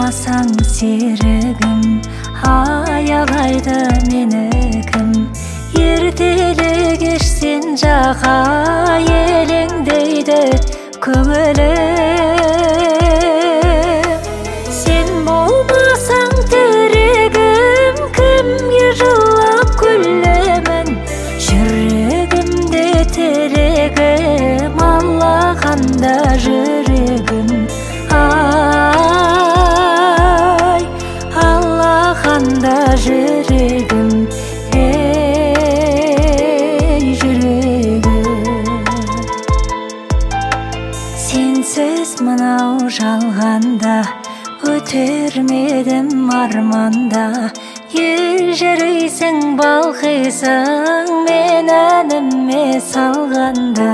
болмасаң серігім, аялайды мені кім? Ертелі кеш сен жақа елеңдейді көңілім. Сен болмасаң тірегім, кімге жылап күлемін? Жүрегімде терегім, аллақанда жүрегім. Ай, аллақанда жүрегім, ей жүрегім. Сенсіз мынау жалғанда көтермедім арманда. Ел жүрейсің, балқисың мен әніме салғанда.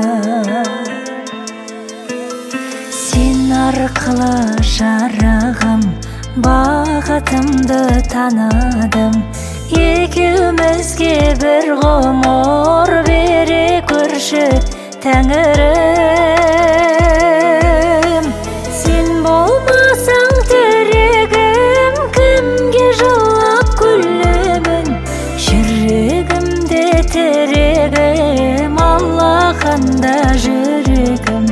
Сен арқылы жарығым, бақытымды таныдым. Екеумізге бір ғұмыр бере көрші Тәңірім. Сен болмасаң тірегім, кімге жылап күлемін? Жүрегімде терегім, аллақанда жүрегім.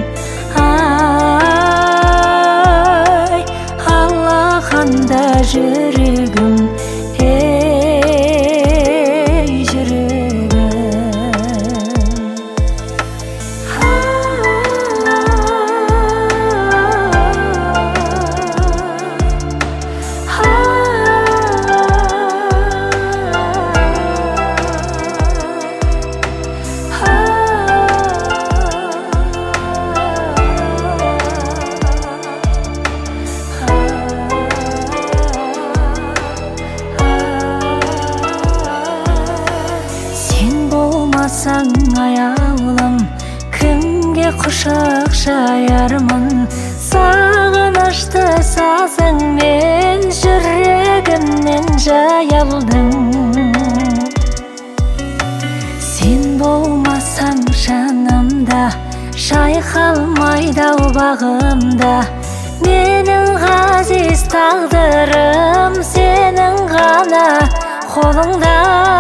Ай, аллақанда жүрегім, ей жүрегім. Болмасаң аяулым, кімге құшақ жаярмын? Сағынышты сазыңмен жүрегімнен жайылдың. Сен болмасаң жанымда, шайқалмайды бағымда. Менің ғазиз тағдырым сенің ғана қолыңда.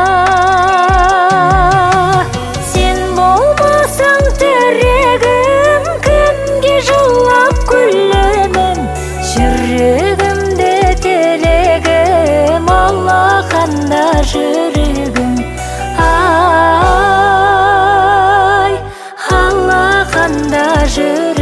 Сен болмасаң тірегім, кімге жылап күлемін? Жүрегімде телегім, аллақанда жүрегім. Ай, аллақанда жүрегім.